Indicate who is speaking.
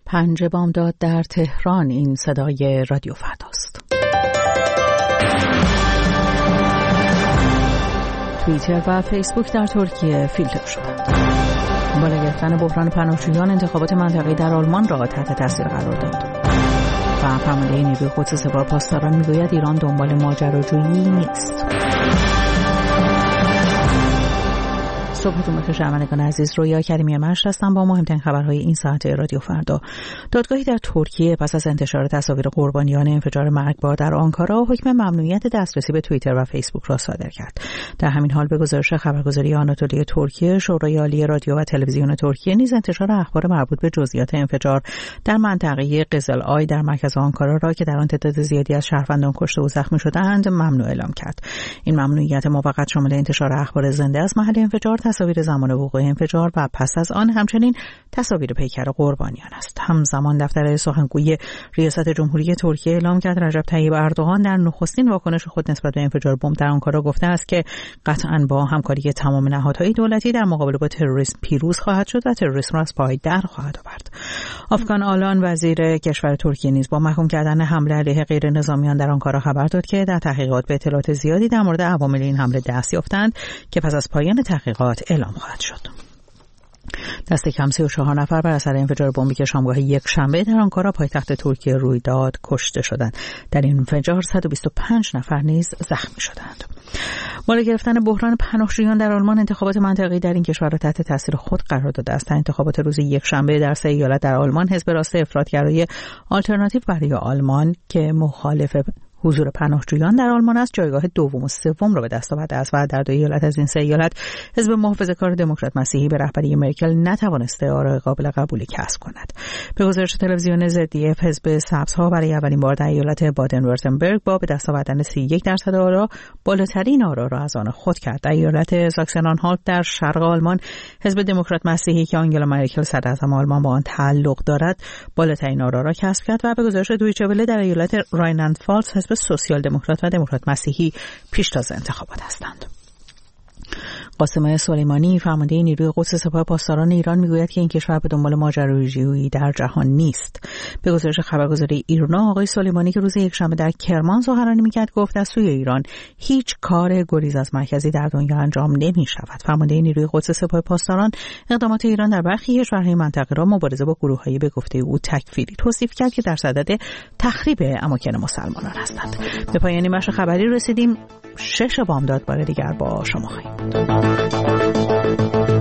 Speaker 1: 5 بامداد در تهران. این صدای رادیو فرداست. توییتر و فیسبوک در ترکیه فیلتر شدند. بالا گرفتن بحران پناهجویان انتخابات منطقه‌ای در آلمان را تحت تاثیر قرار داد. و فرمانده نیروی قدس سپاه پاسداران میگوید ایران دنبال ماجراجویی نیست. صبحتون بخیر شنوندگان عزیز، رویا کریمی مشت هستم با مهمترین خبرهای این ساعت رادیو فردا. دادگاهی در ترکیه پس از انتشار تصاویر قربانیان انفجار مرگبار در آنکارا حکم ممنوعیت دسترسی به توییتر و فیسبوک را صادر کرد. در همین حال به گزارش خبرگزاری آناتولی ترکیه، شورای عالی رادیو و تلویزیون ترکیه نیز انتشار اخبار مربوط به جزئیات انفجار در منطقه قزل‌آی در مرکز آنکارا را که در آن تعداد زیادی از شهروندان کشته و زخمی شدند ممنوع اعلام کرد. این ممنوعیت موقت شامل انتشار اخبار زنده از محل انفجار، تصاویر زمان وقوع انفجار و پس از آن همچنین تصاویر پیکر قربانیان است. همزمان دفتر سخنگوی ریاست جمهوری ترکیه اعلام کرد رجب طیب اردوغان در نخستین واکنش خود نسبت به انفجار بمب در آنکارا گفته است که قطعاً با همکاری تمام نهادهای دولتی در مقابله با تروریسم پیروز خواهد شد و تروریسم را از پای در خواهد آورد. آفغان آلان وزیر کشور ترکیه نیز با محکوم کردن حمله علیه غیر نظامیان در آنکارا خبر داد که در تحقیقات به اطلاعات زیادی در مورد عوامل این حمله دست یافتند که پس از پایان تحقیقات اعلام خواهد شد. دست کم 34 نفر بر اثر انفجار بمبی که شامگاه یک شنبه در آنکارا پایتخت ترکیه روی داد کشته شدند. در این انفجار 125 نفر نیز زخمی شدند. بالا گرفتن بحران پناهجویان در آلمان انتخابات منطقه‌ای در این کشور را تحت تاثیر خود قرار داده است. انتخابات روز یک شنبه در 3 ایالت در آلمان حزب راست افراطگرای آلترناتیو برای آلمان که مخالف حضور پناهجویان در آلمان است جایگاه دوم و سوم را به دست آورده است و در 2 ایالت از این 3 ایالت حزب محافظه‌کار دموکرات مسیحی به رهبری مرکل نتوانسته آرای قابل قبولی کسب کند. به گزارش تلویزیون ZDF، حزب سبزها برای اولین بار در ایالت بادن ورتنبرگ با به دست آوردن 31% آرا بالاترین آرا را از آن خود کرد. در ایالت ساکسن آنهالت در شرق آلمان حزب دموکرات مسیحی که آنگلا مرکل صدراعظم آلمان با آن تعلق دارد بالاترین آرا را کسب کرد و به گزارش دویچه وله در ایالت راینلند فالز حزب سوسیال دموکرات و دموکرات مسیحی پیشتاز انتخابات هستند. قاسم سلیمانی فرمانده نیروی قدس سپاه پاسداران ایران میگوید که این کشور به دنبال ماجراجویی در جهان نیست. به گزارش خبرگزاری ایرنا، آقای سلیمانی که روز یکشنبه در کرمان سخنرانی میکرد گفت از سوی ایران هیچ کار گریز از مرکزی در دنیا انجام نمیشود. فرمانده نیروی قدس سپاه پاسداران اقدامات ایران در برخی کشورهای منطقه را مبارزه با گروه‌های به گفته او تکفیری توصیف کرد که در صدد تخریب اماکن مسلمانان هستند. به پایان بخش خبری رسیدیم. 6 بامداد بار دیگر با شما خواهیم بود.